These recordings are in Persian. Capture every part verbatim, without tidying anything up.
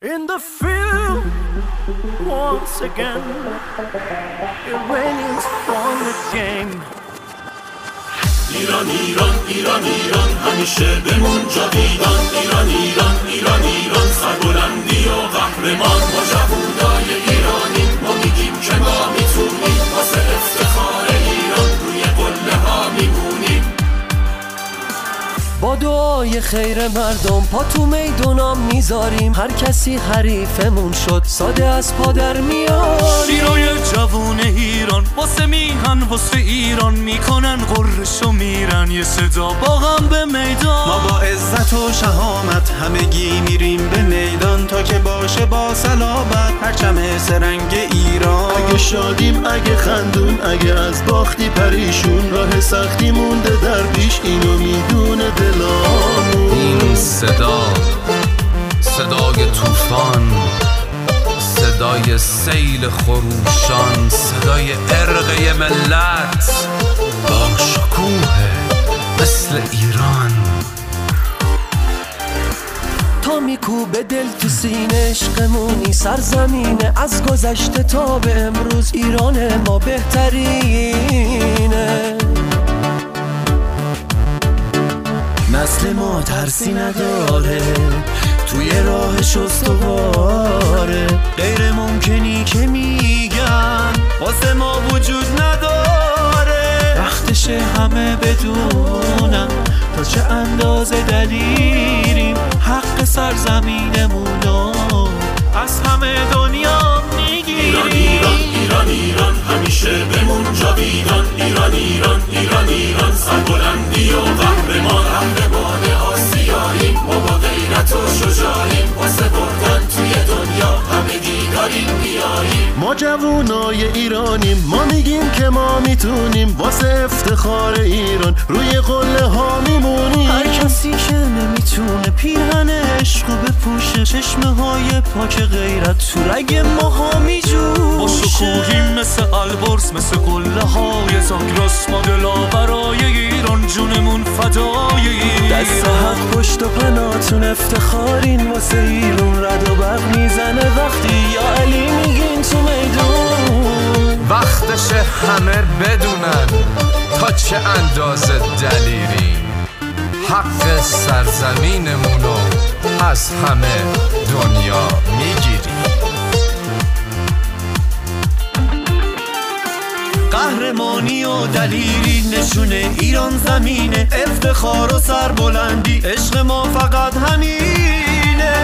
In the field, once again, Iranians won the game. ایران ایران ایران ایران همیشه بمون جاویدان. ایران ایران ایران ایران سربلندی و قهرمان. ما جوونای ایرانیم، ما میگیم که ما میتونیم، واسه افتخار ایران روی قله ها میمونیم. با دعای خیر مردم پا تو میدونام میذاریم. هر کسی حریفمون شد ساده از پا در میاریم. شیرای جوون ایران واسه میهن واسه ایران میکنن غرشو میرن. یه صدا با غم به میدان. ما با عزت و شهامت همگی میریم به میدان تا که باشه با صلابت پرچم سرنگ ایران. اگه شادیم اگه خندون اگه از باختی پریشون راه سختی مونده در پیش اینو میدونه دلامون. این صدا صدای طوفان، صدای سیل خروشان، صدای عرق ملت با شکوه مثل ایران. تا میکوبه دل تو سینه عشقمونی سرزمینه. از گذشته تا به امروز ایران ما بهترینه. نسل ما ترسی نداره توی راهش استواره. غیر ممکنی که میگن واسه ما وجود نداره. وقتشه همه بدونن تا چه اندازه دلیریم. حق سرزمینمونو از همه دنیا میگیریم. ایران ایران ایران ایران همیشه بمون جاویدان. ایران ایران ایران ایران سربلندی و قهرمان. قهرمان آسیاییم، ما با غیرت و شجاعیم. واسه بردن توی دنیا همگی داریم میاییم. ما جوونای ایرانیم، ما میگیم که ما میتونیم، واسه افتخار ایران روی قله ها میمونیم. هر کسی که نمیتونه پیرهن عشقو بپوشه، چشمه های پاک غیرت تو رگ ماها میجوشه. با شکوهیم مثل البرز، مثل قله های زاگرس. ما دلا برای ایران جونمون فدای ایران. دست حق پشت و پناتون افتخارین. واسه ایران رد و برق میزنه وقتی یا علی میگین تو میدون. وقتشه همه بدونن تا چه اندازه دلیریم. حق سرزمینمونو از همه دنیا میگیریم. قهرمانی و دلیری نشونه ایران زمینه. افتخار و سربلندی عشق ما فقط همینه.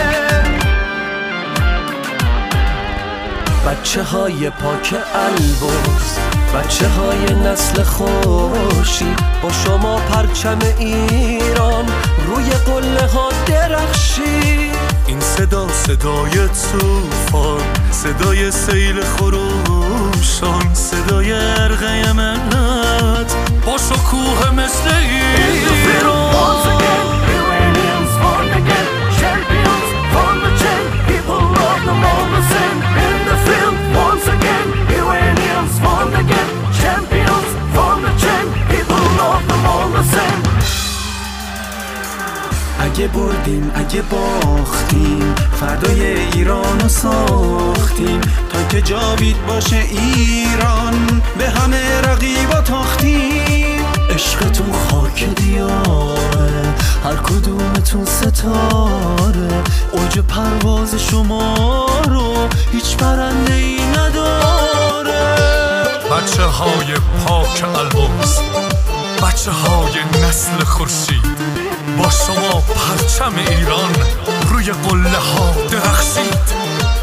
بچه های پاک البرز، بچه های نسل خوشی، با شما پرچم ایران روی قله ها درخشی. این صدا صدای طوفان، صدای سیل خروشان، صدای عرق ملت با شکوه مثل ایران. اگه بردیم اگه باختیم فردای ایران رو ساختیم. تا که جاوید باشه ایران به همه رقیبا تاختیم. عشقتون خاک دیاره، هر کدومتون ستاره. اوج پرواز شما رو هیچ پرنده ای نداره. بچه های پاک البرز، بچه های نسل خورشید، با شما پرچم ایران روی قله ها درخشید.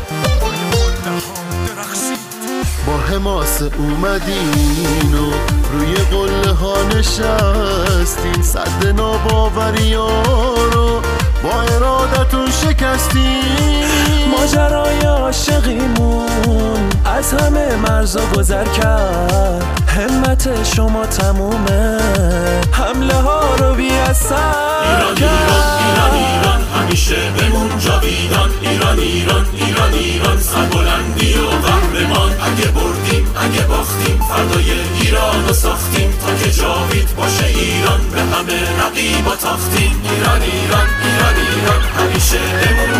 با حماسه اومدین و روی قله ها نشستین. صد ناباوری ها رو با ارادتون شکستین. ماجرای عاشقیمون از همه مرزا گذر کرد. همت شما تمومه، حمله ها رو بی اثر ایران ایران ایران ایران همیشه بمون جاویدان. ایران ایران ایران ایران سربلندی و قهرمان. اگه بردیم اگه باختیم فردای ایران رو ساختیم. تا که جاوید باشه ایران به همه رقیبا تاختیم. ایران ایران ایران ایران همیشه بمون